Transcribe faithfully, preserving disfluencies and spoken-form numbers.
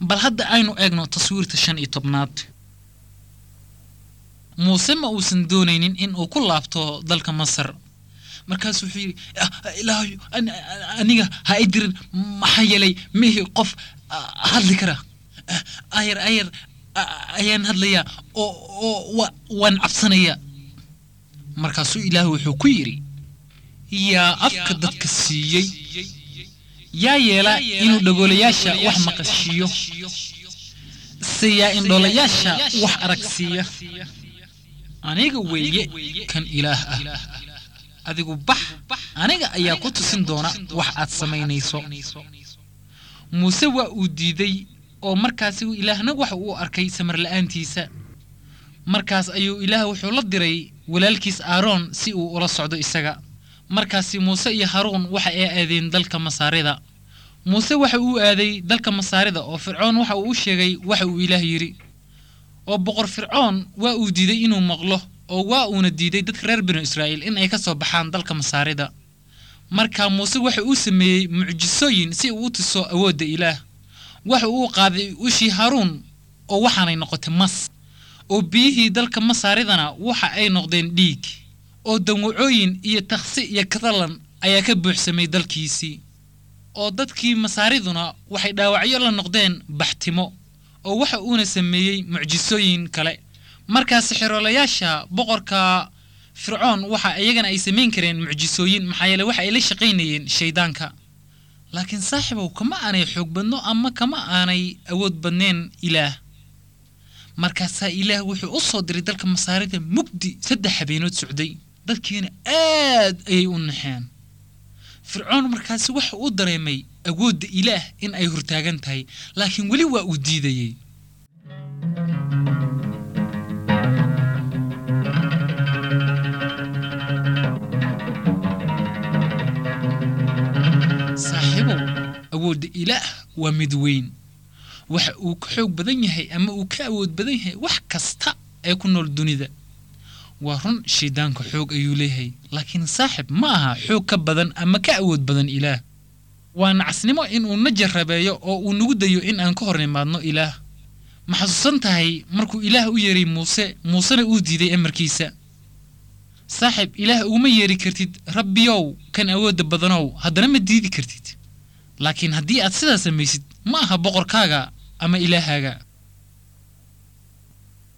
bal hadda aynu eegno taswiirta shan iyo tobnaad. muuse ma uusan doonaynin in uu ku laabto dalka masar, markaas wuxuu yiri ilaahay aniga ha idirin maxaa yeelay mihi qof hadli kara ayar ayar ayaan hadlaya oo waan cabsanaya. markaasuu ilaahay wuxuu ku yiri yaa afka dadka siiyey yaa yeela inuu dhagoolayaasha wax maqashiyo siyaa indhoolayaasha wax aragsiya. aniga weeye kan ilaah ah, adigu bax aniga ayaa ku tusin doona wax aad samaynayso. muuse waa uu diiday oo markaas uu ilaahna wax uu arkay samar la'aantiisa. markaas ayuu ilaah wuxuu la diray walaalkiis aaroon si uu ula socdo isaga. markaas muuse iyo haaroon waxa ay aadeen dalka masaarida. muuse waxa uu aaday dalka masaarida oo fircoon waxa uu u sheegay waxa uu ilaah yiri. oo boqor fircoon waa uu diiday inuu maqlo oo waa uuna diiday dadka reer bani Israa'iil in ay ka soo baxaan dalka masaarida. marka muuse waxa uu sameeyay mucjisooyin si uu u tuso awoodda ilaah. waxa uu qaaday ushii haaroon oo waxaanay noqotay mas oo biyihii dalka masaaridana waxa ay noqdeen dhiig oo dawacooyin iyo takhsi iyo kadalan ayaa ka buuxsamay dalkiisii. oo dadkii masaariduna waxay dhaawacyo la noqdeen baxtimo oo waxa uuna sameeyay mucjisooyin kale. markaas xiroolayaasha boqorka fircoon waxa ayagana ay sameyn kareen mucjisooyin maxaa yeelay waxa ay la shaqeynayeen shaydaanka. laakiin saaxiibow kama aanay xoog badno ama kama aanay awood badneen ilaah. markaas ilaah wuxuu u soo diray dalka masaarida mugdi saddex habeenood socday. dadkiina aad ay u naxeen. fircoon markaas waxa uu dareemay awoodda ilaah in ay hortaagan tahay, laakiin wali waa uu diidayay. saaxiibow awoodda ilaah waa mid weyn. waxa uu ka xoog badan yahay ama uu ka awood badan yahay wax kasta ee ku nool dunida. waa run shaydaanka xoog ayuu leeyahay, laakiin saaxib ma aha xoog ka badan ama ka awood badan ilaah. waa nacasnimo in uu na jarrabeeyo oo uu nagu dayo in aan ka hor nimaadno ilaah. ma xasuusan tahay markuu ilaah u yeeray muuse muusena uu diiday amarkiisa. saaxib ilaah uma yeeri kartid rabbiyow kan awoodda badanow haddana ma diidi kartid. laakiin haddii aad sidaas samaysid ma aha boqorkaaga ama ilaahaaga.